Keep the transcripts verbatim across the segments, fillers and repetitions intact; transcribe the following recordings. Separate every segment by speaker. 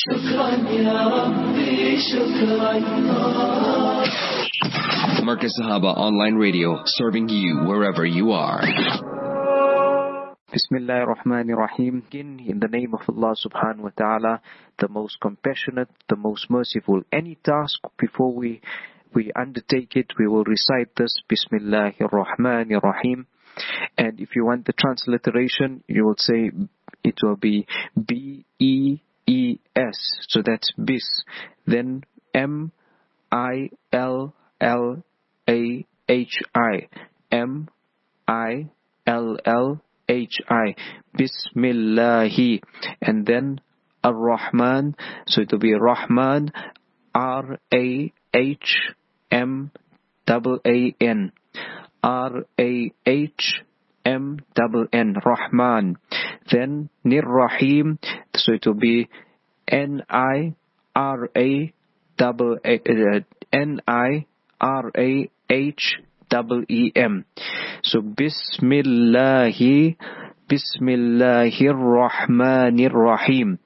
Speaker 1: شكرا يا ربي شكرا.
Speaker 2: Markaz Sahaba Online Radio, serving you wherever you are.
Speaker 3: Bismillahir Rahmanir Rahim. In the name of Allah subhanahu wa ta'ala, the most compassionate, the most merciful. Any task before we we undertake it, we will recite this Bismillahir Rahmanir Rahim. And if you want the transliteration, you will say it will be B E E S. So that's bis. Then M I L L A H I. M I L L H I. Bismillahi. And then Ar-Rahman. So it will be Rahman. R A H M A A N. R A H M N N. Rahman. Then Nir-Rahim. So it will be N I R A N I R A H E M. So Bismillahi, Bismillahir Rahmanir Rahim.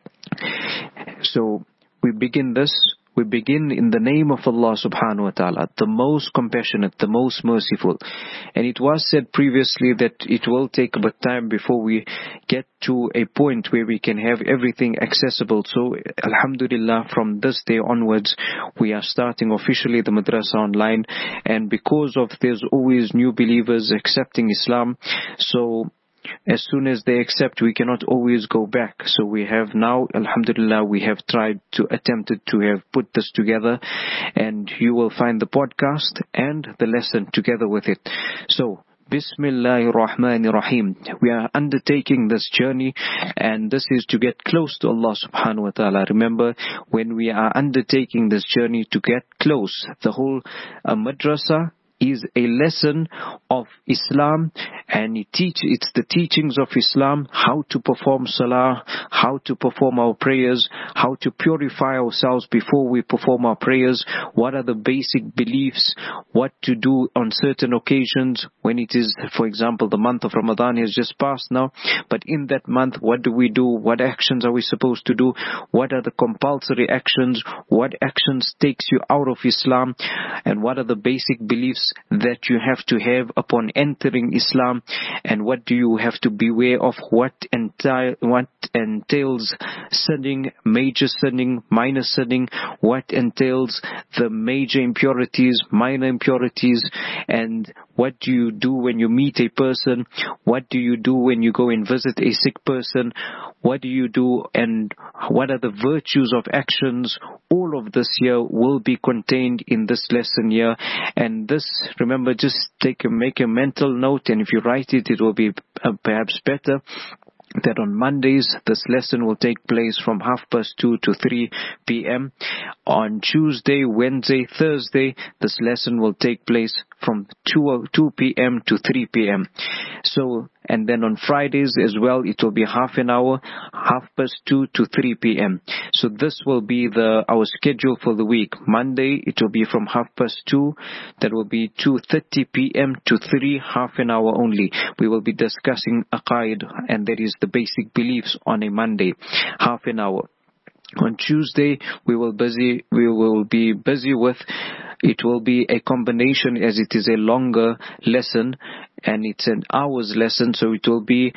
Speaker 3: So we begin this. We begin in the name of Allah subhanahu wa ta'ala, the most compassionate, the most merciful. And it was said previously that it will take a bit time before we get to a point where we can have everything accessible. So alhamdulillah, from this day onwards, we are starting officially the madrasa online. And because of there's always new believers accepting Islam, so as soon as they accept, we cannot always go back. So we have now, alhamdulillah, we have tried to attempted to have put this together, and you will find the podcast and the lesson together with it. So Bismillahir Rahmanir Rahim. We are undertaking this journey, and this is to get close to Allah subhanahu wa ta'ala. Remember, when we are undertaking this journey to get close, the whole uh, madrasa is a lesson of Islam, and it teach, it's the teachings of Islam, how to perform salah, how to perform our prayers, how to purify ourselves before we perform our prayers, what are the basic beliefs, what to do on certain occasions when it is, for example, the month of Ramadan has just passed now, but in that month, what do we do, what actions are we supposed to do, what are the compulsory actions, what actions takes you out of Islam, and what are the basic beliefs that you have to have upon entering Islam, and what do you have to beware of, what enti- what entails sinning, major sinning, minor sinning, what entails the major impurities, minor impurities, and what do you do when you meet a person, what do you do when you go and visit a sick person, what do you do, and what are the virtues of actions. All of this here will be contained in this lesson here. And this, remember, just take a, make a mental note, and if you write it, it will be uh, perhaps better, that on Mondays this lesson will take place from half past two to three p.m. On Tuesday, Wednesday, Thursday, this lesson will take place from two p.m. to three p.m. So, and then on Fridays as well, it will be half an hour, half past two to three p.m. So this will be the our schedule for the week. Monday, it will be from half past two. That will be two thirty p.m. to three, half an hour only. We will be discussing aqaid, and that is the basic beliefs on a Monday, half an hour. On Tuesday, we will busy. We will be busy with. It will be a combination, as it is a longer lesson, and it's an hour's lesson. So it will be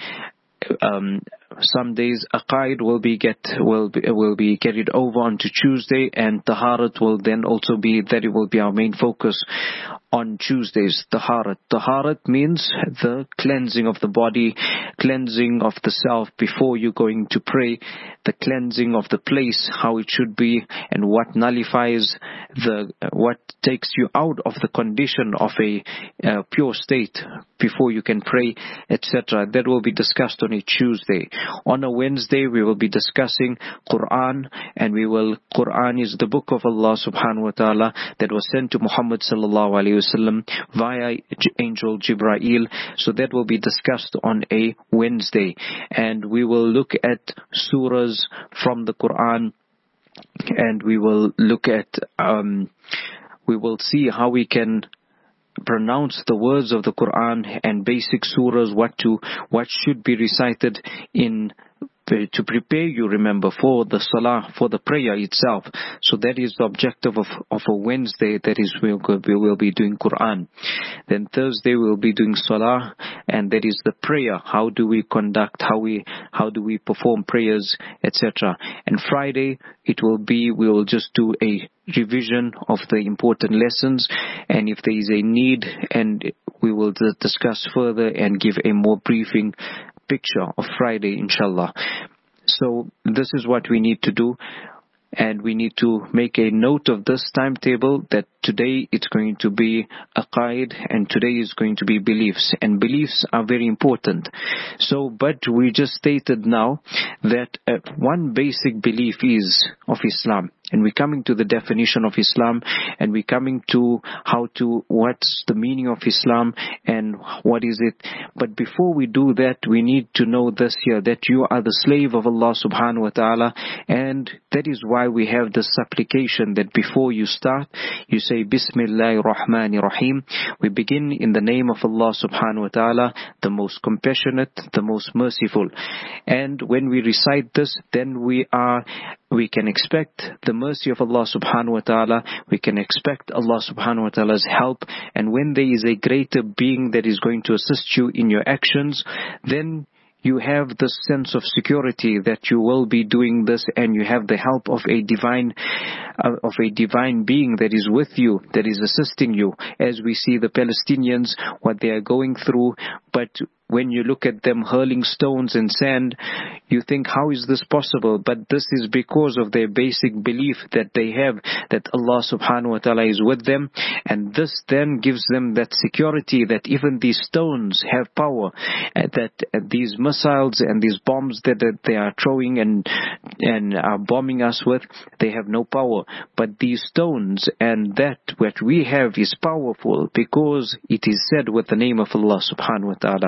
Speaker 3: um, some days aqaid will be get will be will be carried over onto Tuesday, and taharat will then also be that it will be our main focus on Tuesdays. Taharat. Taharat means the cleansing of the body, cleansing of the self before you going to pray, the cleansing of the place, how it should be, and what nullifies the, what takes you out of the condition of a uh, pure state before you can pray, et cetera. That will be discussed on a Tuesday. On a Wednesday, we will be discussing Quran, and we will, Quran is the book of Allah subhanahu wa ta'ala that was sent to Muhammad sallallahu alayhi wasallam via angel Jibrail. So that will be discussed on a Wednesday, and we will look at surahs from the Quran, and we will look at um, we will see how we can pronounce the words of the Quran and basic surahs, what to what should be recited in to prepare you, remember, for the salah, for the prayer itself. So that is the objective of, of a Wednesday, that is we will, we will be doing Quran. Then Thursday we will be doing salah, and that is the prayer. How do we conduct, how we, how do we perform prayers, et cetera. And Friday it will be, we will just do a revision of the important lessons, and if there is a need, and we will discuss further and give a more briefing picture of Friday, inshallah. So this is what we need to do, and we need to make a note of this timetable, that today it's going to be aqaid, and today is going to be beliefs, and beliefs are very important. So, but we just stated now that uh, one basic belief is of Islam, and we're coming to the definition of Islam, and we're coming to how to, what's the meaning of Islam and what is it. But before we do that, we need to know this here, that you are the slave of Allah subhanahu wa ta'ala, and that is why we have the supplication that before you start, you say Bismillahir Rahmanir Rahim. We begin in the name of Allah subhanahu wa ta'ala, the most compassionate, the most merciful. And when we recite this, then we are we can expect the mercy of Allah subhanahu wa ta'ala, we can expect Allah subhanahu wa ta'ala's help, and when there is a greater being that is going to assist you in your actions, then you have the sense of security that you will be doing this, and you have the help of a divine uh, of a divine being that is with you, that is assisting you. As we see the Palestinians, what they are going through, but when you look at them hurling stones and sand, you think, how is this possible? But this is because of their basic belief that they have, that Allah subhanahu wa ta'ala is with them, and this then gives them that security that even these stones have power, uh, that uh, these missiles and these bombs that, that they are throwing and and are bombing us with, they have no power. But these stones and that what we have is powerful, because it is said with the name of Allah subhanahu wa ta'ala.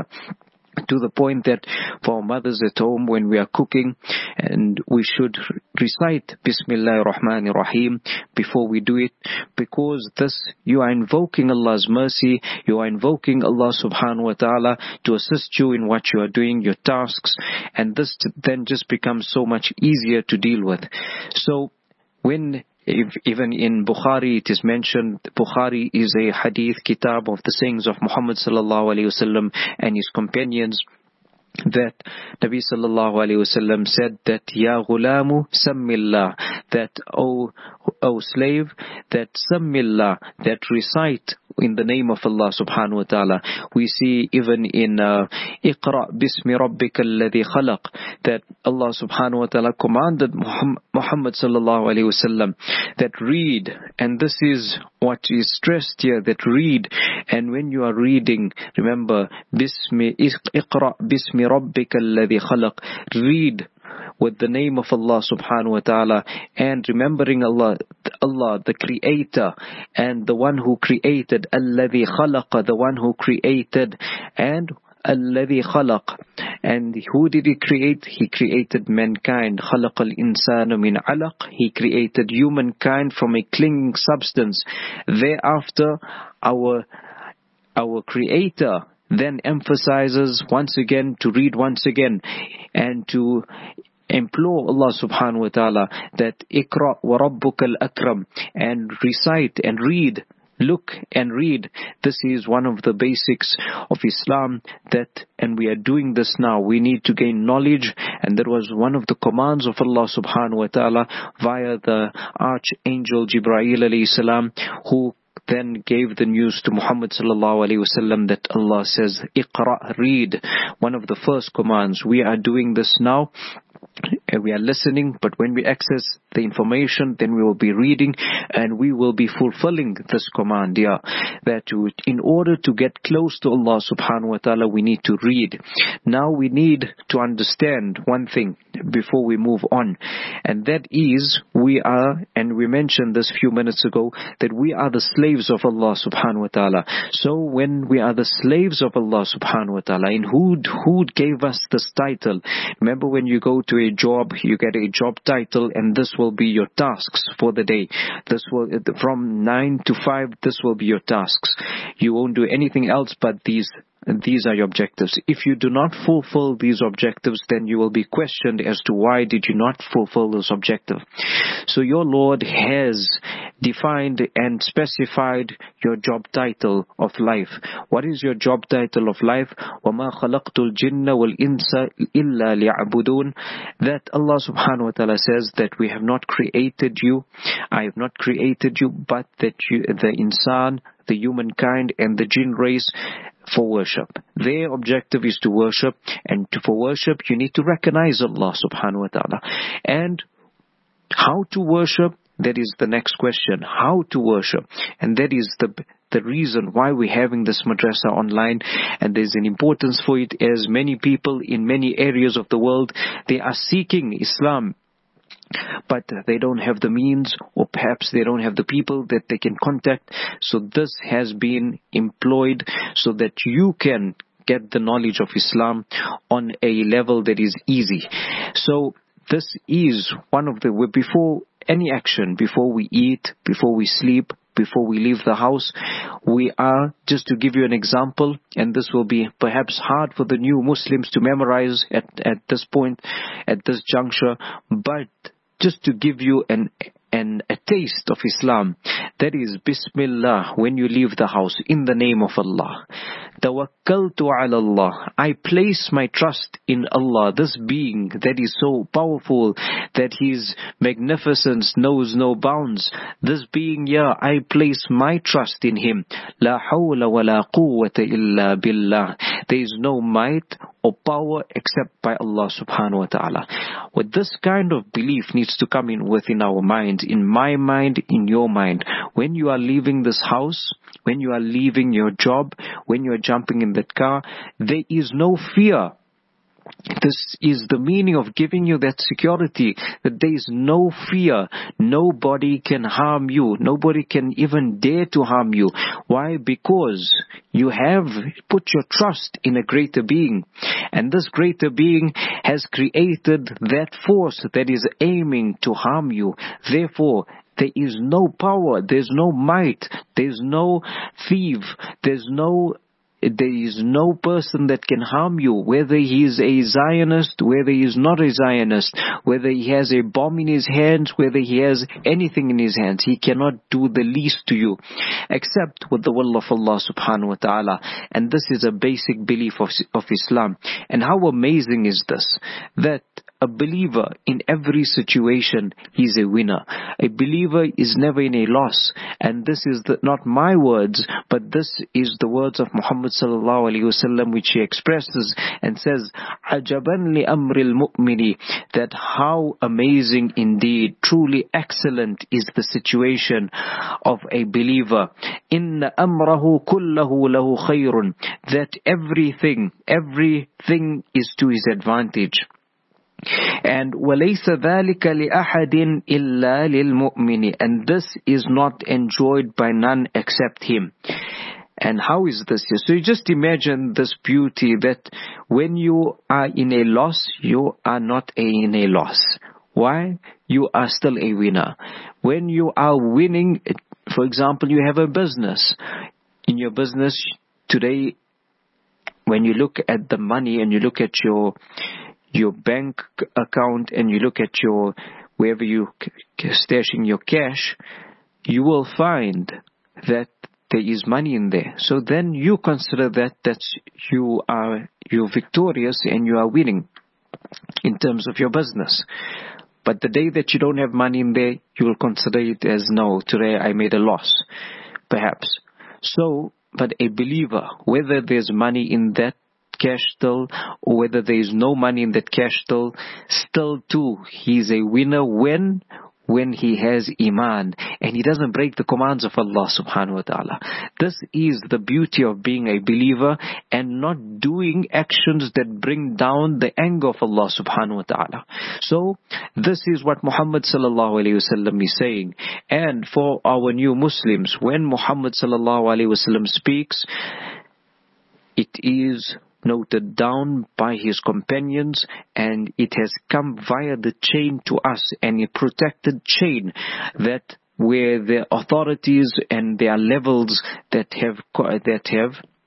Speaker 3: To the point that for our mothers at home, when we are cooking, and we should recite Bismillahir Rahmanir Rahim before we do it, because this, you are invoking Allah's mercy, you are invoking Allah subhanahu wa ta'ala to assist you in what you are doing, your tasks, and this then just becomes so much easier to deal with. So when If, even in Bukhari it is mentioned, Bukhari is a hadith kitab of the sayings of Muhammad sallallahu alaihi wasallam and his companions, that Nabi sallallahu alaihi wasallam said that Ya ghulamu sammillah, that O, O slave, that sammillah, that recite in the name of Allah subhanahu wa ta'ala. We see even in uh, Iqra bismi rabbika alladhi khalaq, that Allah subhanahu wa ta'ala commanded Muhammad sallallahu alayhi wasallam that read, and this is what is stressed here, that read. And when you are reading, remember, bismi Iqra bismi rabbika alladhi khalaq, read with the name of Allah subhanahu wa ta'ala, and remembering Allah, Allah the creator, and the one who created, alladhi khalaqa, the one who created, and alladhi khalaq, and who did he create? He created mankind. Khalaqa al-insana min alaq, he created humankind from a clinging substance. Thereafter, our our creator then emphasizes once again to read once again and to implore Allah subhanahu wa ta'ala that Iqra wa rabbuka al-akram, and recite and read, look and read. This is one of the basics of Islam, that, and we are doing this now. We need to gain knowledge, and that was one of the commands of Allah subhanahu wa ta'ala via the Archangel Jibreel alayhi salam, who then gave the news to Muhammad sallallahu alaihi wasallam that Allah says, Iqra, read. One of the first commands. We are doing this now. We are listening, but when we access the information, then we will be reading, and we will be fulfilling this command, yeah, that in order to get close to Allah subhanahu wa ta'ala, we need to read. Now we need to understand one thing before we move on, and that is, we are, and we mentioned this few minutes ago, that we are the slaves of Allah subhanahu wa ta'ala. So when we are the slaves of Allah subhanahu wa ta'ala, and who, who gave us this title? Remember, when you go to a job, you get a job title, and this will be your tasks for the day. This will, from nine to five, this will be your tasks. You won't do anything else but these these are your objectives. If you do not fulfill these objectives, then you will be questioned as to why did you not fulfill those objectives. So your Lord has defined and specified your job title of life. What is your job title of life? وَمَا خَلَقْتُ الْجِنَّ وَالْإِنسَ إِلَّا لِيَعْبُدُونَ. That Allah subhanahu wa ta'ala says that we have not created you, I have not created you, but that you, the insan, the humankind and the jinn race, for worship. Their objective is to worship, and to, for worship you need to recognize Allah subhanahu wa ta'ala. And how to worship, that is the next question. How to worship? And that is the the reason why we're having this madrasa online, and there's an importance for it, as many people in many areas of the world, they are seeking Islam, but they don't have the means, or perhaps they don't have the people that they can contact. So this has been employed so that you can get the knowledge of Islam on a level that is easy. So this is one of the, before any action, before we eat, before we sleep, before we leave the house, we are, just to give you an example, and this will be perhaps hard for the new Muslims to memorize at, at this point, at this juncture, but just to give you an and a taste of Islam, that is Bismillah when you leave the house, in the name of Allah. Tawakkaltu ala Allah. I place my trust in Allah, this being that is so powerful, that His magnificence knows no bounds. This being, yeah, I place my trust in Him. La hawla wa la quwwata illa billah. There is no might or power except by Allah subhanahu wa ta'ala. With this kind of belief needs to come in within our minds, in my mind, in your mind. When you are leaving this house, when you are leaving your job, when you are jumping in that car, there is no fear. This is the meaning of giving you that security, that there is no fear. Nobody can harm you. Nobody can even dare to harm you. Why? Because you have put your trust in a greater being. And this greater being has created that force that is aiming to harm you. Therefore, there is no power, there's no might, there's no thief, there's no There is no person that can harm you, whether he is a Zionist, whether he is not a Zionist, whether he has a bomb in his hands, whether he has anything in his hands. He cannot do the least to you, except with the will of Allah subhanahu wa ta'ala. And this is a basic belief of, of Islam. And how amazing is this? That a believer in every situation is a winner. A believer is never in a loss. And this is the, not my words, but this is the words of Muhammad sallallahu alaihi wasallam, which he expresses and says, "Ajaban li amril mu'mini," that how amazing indeed, truly excellent is the situation of a believer. Inna amrahu kullahu lahu khayrun, that everything, everything is to his advantage. And وَلَيْسَ ذَلِكَ لِأَحَدٍ إِلَّا لِلْمُؤْمِنِ, and this is not enjoyed by none except him. And how is this? So you just imagine this beauty, that when you are in a loss, you are not a, in a loss. Why? You are still a winner. When you are winning, for example, you have a business. In your business today, when you look at the money and you look at your your bank account and you look at your, wherever you stashing your cash, you will find that there is money in there. So then you consider that that's you are you're victorious and you are winning in terms of your business. But the day that you don't have money in there, you will consider it as, no, today I made a loss, perhaps. So, but a believer, whether there's money in that cash still, or whether there is no money in that cash still, still too, he is a winner when when he has Iman and he doesn't break the commands of Allah subhanahu wa ta'ala. This is the beauty of being a believer and not doing actions that bring down the anger of Allah subhanahu wa ta'ala. So this is what Muhammad sallallahu alayhi wasallam is saying. And for our new Muslims, when Muhammad sallallahu alayhi wasallam speaks, it is noted down by his companions, and it has come via the chain to us, and a protected chain, that where the authorities and their levels that have that have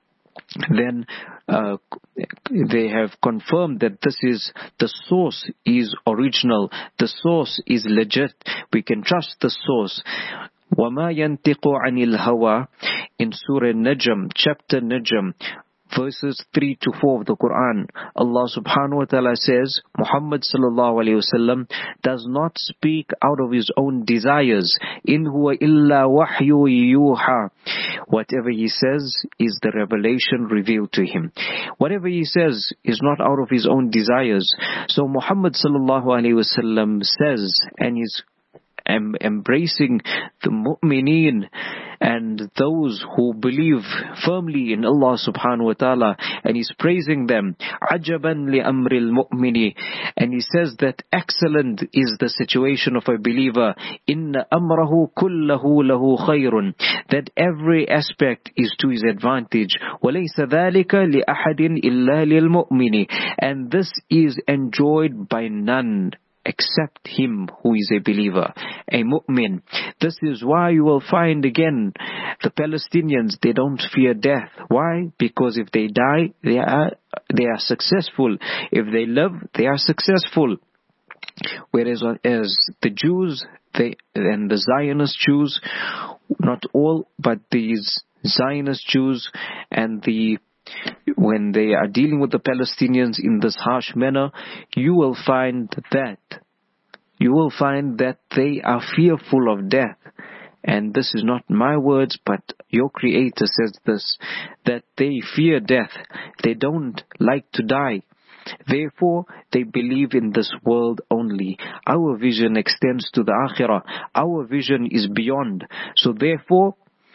Speaker 3: then uh, they have confirmed that this is, the source is original, the source is legit, we can trust the source. وَمَا يَنْتِقُ عَنِ الْهَوَى in Surah Najm, chapter Najm, verses three to four of the Quran, Allah subhanahu wa ta'ala says, Muhammad sallallahu alayhi wasallam does not speak out of his own desires. In huwa illa wahyu yuha. Whatever he says is the revelation revealed to him. Whatever he says is not out of his own desires. So Muhammad sallallahu alayhi wasallam says, and he's em- embracing the mu'mineen and those who believe firmly in Allah subhanahu wa ta'ala, and he's praising them. Ajaban li amril mu'mini. And he says that excellent is the situation of a believer. Inna amrahu kullahu lahu khayrun. That every aspect is to his advantage. Walaysa dhalika li ahadin illa lil mu'mini. And this is enjoyed by none except him who is a believer, a mu'min. This is why you will find again the Palestinians, they don't fear death. Why? Because if they die, they are they are successful. If they live, they are successful. Whereas as the Jews, they and the Zionist Jews, not all, but these Zionist Jews and the when they are dealing with the Palestinians in this harsh manner, you will find that, you will find that they are fearful of death. And this is not my words, but your Creator says this, that they fear death. They don't like to die. Therefore, they believe in this world only. Our vision extends to the Akhirah. Our vision is beyond. So therefore,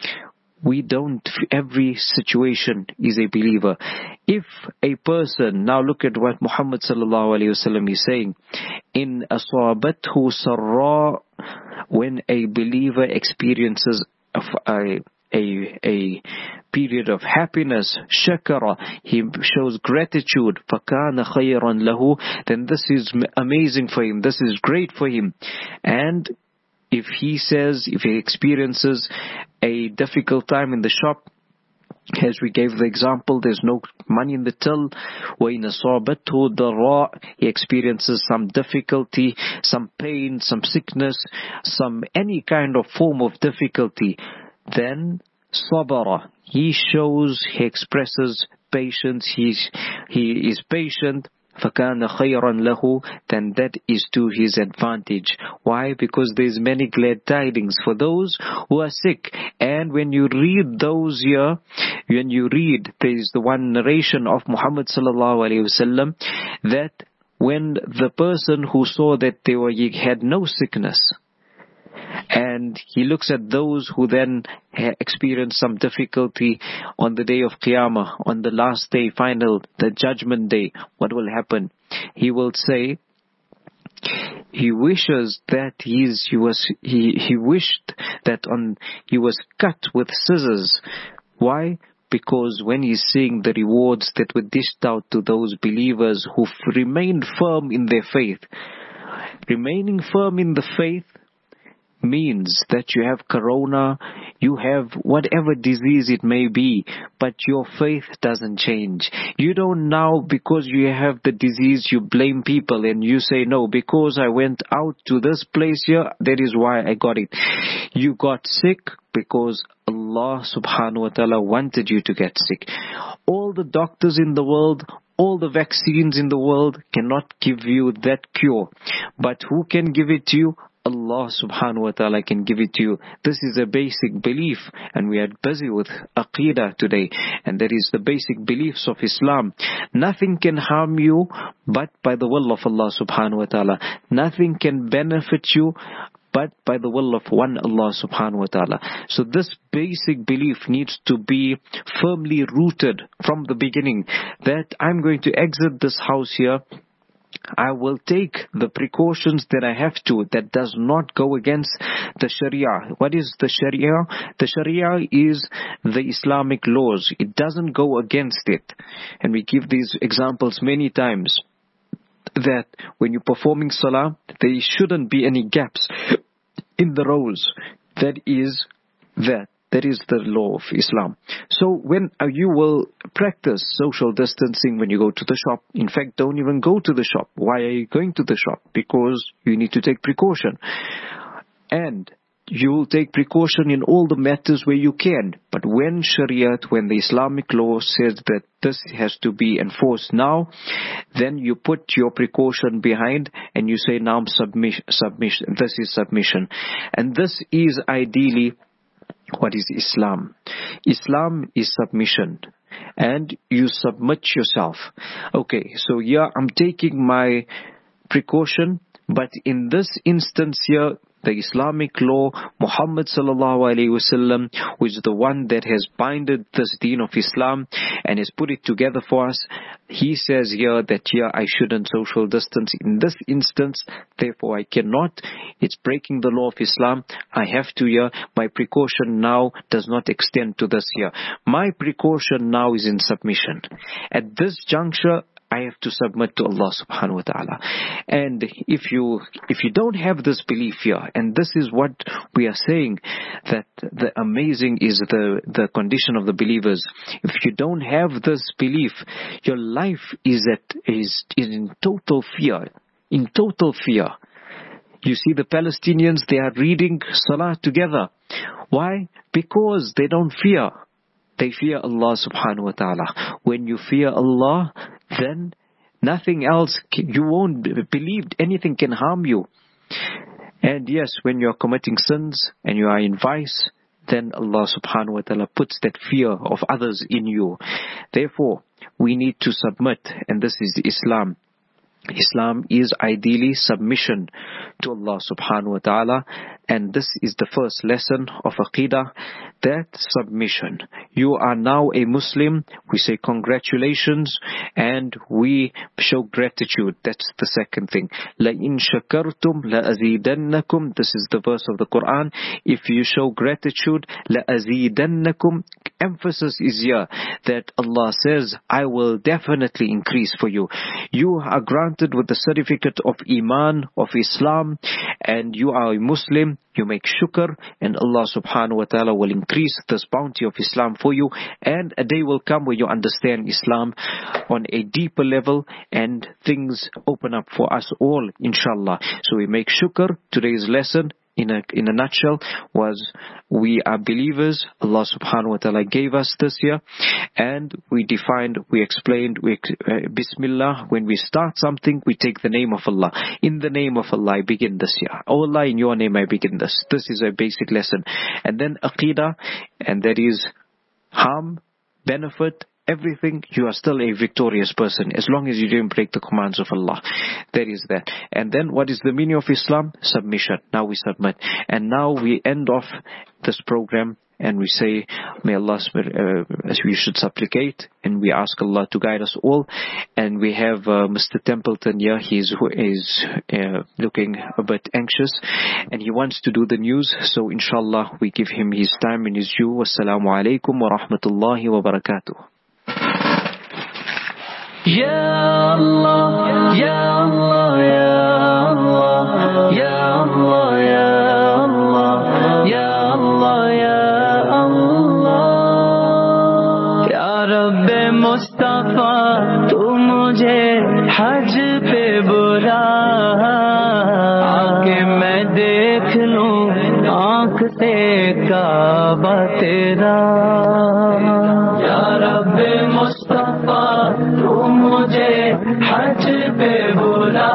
Speaker 3: we don't, every situation is a believer. If a person, now look at what Muhammad sallallahu alayhi wasallam is saying, in asabathu sarra, when a believer experiences a, a, a, a period of happiness, shakara, he shows gratitude, fakana khayran lahu, then this is amazing for him, this is great for him. And if he says, if he experiences a difficult time in the shop, as we gave the example, there's no money in the till, وَإِنَ صَابَتْهُ ضَرَّاء, he experiences some difficulty, some pain, some sickness, some any kind of form of difficulty, then sabara, he shows, he expresses patience, he's, he is patient, فَكَانَ خَيْرًا لَهُ, then that is to his advantage. Why? Because there's many glad tidings for those who are sick. And when you read those here, when you read, there's the one narration of Muhammad sallallahu alayhi wasallam, that when the person who saw that they were, he had no sickness, and he looks at those who then experience some difficulty on the day of Qiyamah, on the last day, final, the judgment day, what will happen? He will say, he wishes that he's, he was, he, he wished that on, he was cut with scissors. Why? Because when he's seeing the rewards that were dished out to those believers who remained firm in their faith. Remaining firm in the faith means that you have corona, you have whatever disease it may be, but your faith doesn't change. You don't now, because you have the disease, you blame people and you say, no, because I went out to this place here, that is why I got it. You got sick because Allah subhanahu wa ta'ala wanted you to get sick. All the doctors in the world, all the vaccines in the world cannot give you that cure. But who can give it to you? Allah subhanahu wa ta'ala can give it to you. This is a basic belief, and we are busy with Aqidah today, and that is the basic beliefs of Islam. Nothing can harm you but by the will of Allah subhanahu wa ta'ala. Nothing can benefit you but by the will of one Allah subhanahu wa ta'ala. So this basic belief needs to be firmly rooted from the beginning, that I'm going to exit this house here, I will take the precautions that I have to, that does not go against the Sharia. What is the Sharia? The Sharia is the Islamic laws. It doesn't go against it. And we give these examples many times, that when you're performing Salah, there shouldn't be any gaps in the rows. That is that. That is the law of Islam. So when uh, you will practice social distancing when you go to the shop, in fact, don't even go to the shop. Why are you going to the shop? Because you need to take precaution. And you will take precaution in all the matters where you can. But when Shariat, when the Islamic law says that this has to be enforced now, then you put your precaution behind and you say, now submission, submission. This is submission. And this is ideally what is Islam. Islam is submission. And you submit yourself. Okay, so yeah, I'm taking my precaution, but in this instance here, the Islamic law, Muhammad sallallahu alaihi wasallam, who is the one that has binded this deen of Islam and has put it together for us, he says here that here I shouldn't social distance. In this instance, therefore I cannot. It's breaking the law of Islam. I have to here. My precaution now does not extend to this here. My precaution now is in submission. At this juncture, I have to submit to Allah subhanahu wa ta'ala. And if you if you don't have this belief here, and this is what we are saying, that the amazing is the, the condition of the believers. If you don't have this belief, your life is at is, is in total fear. In total fear. You see the Palestinians, they are reading Salah together. Why? Because they don't fear. They fear Allah subhanahu wa ta'ala. When you fear Allah, then nothing else, you won't believe anything can harm you. And yes, when you are committing sins and you are in vice, then Allah subhanahu wa ta'ala puts that fear of others in you. Therefore, we need to submit, and this is Islam. Islam is ideally submission to Allah subhanahu wa ta'ala, and this is the first lesson of Aqidah, that submission. You are now a Muslim, we say congratulations, and we show gratitude. That's the second thing. لَإِن شَكَرْتُمْ لَأَزِيدَنَّكُمْ. This is the verse of the Quran. If you show gratitude, لَأَزِيدَنَّكُمْ. Emphasis is here that Allah says, I will definitely increase for you. You are granted with the certificate of Iman, of Islam, and you are a Muslim. You make shukr, and Allah subhanahu wa ta'ala will increase this bounty of Islam for you, and a day will come where you understand Islam on a deeper level, and things open up for us all, inshallah. So we make shukr. Today's lesson, in a in a nutshell, was we are believers. Allah subhanahu wa ta'ala gave us this year, and we defined, we explained, we uh, Bismillah, when we start something, we take the name of Allah. In the name of Allah, I begin this year. Oh Allah, in your name I begin this. This is a basic lesson. And then Aqidah, and that is harm, benefit, everything, you are still a victorious person as long as you don't break the commands of Allah. That is that. And then what is the meaning of Islam? Submission. Now we submit. And now we end off this program and we say, may Allah, uh, as we should supplicate, and we ask Allah to guide us all. And we have uh, Mister Templeton here. He is, is uh, looking a bit anxious, and he wants to do the news. So inshallah, we give him his time and his due. Wassalamu alaikum wa rahmatullahi wa barakatuh.
Speaker 1: Ya Allah, Ya Allah, Ya Allah, Ya Allah, Ya Allah, Ya Allah, Ya Allah, Ya Rabbe Mustafa, tu mujhe haj pe bula, aake main dekh loon aankh se Kaaba tera. Ya Rabbe Mustafa, tu mujhe haj pe bula,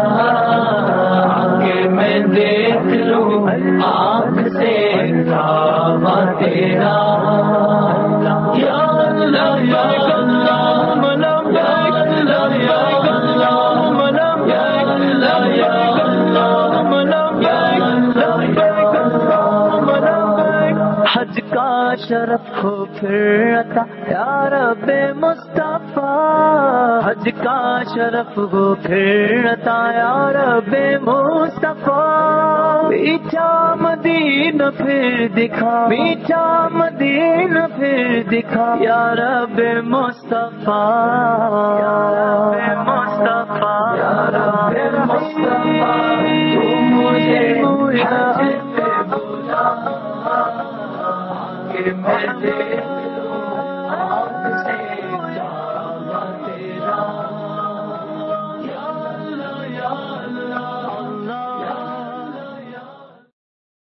Speaker 1: aake main dekh loon aankh se Kaaba tera. Ya Allah, Ya Allah, labbaik, labbaik Allahumma labbaik, Ya Allah, labbaik, labbaik Allahumma labbaik. Haj ka sharaf ho phir ata, Ya Rabbe Mustafa. Haj ka sharaf ho phir ata, Ya Rabbe Mustafa. मीठा Medina फिर दिखा, मीठा Medina फिर दिखा, या रब्बे मुस्तफा, या रब्बे मुस्तफा, या रब्बे मुस्तफा, तू मुझे हज पे बुला, आके محمد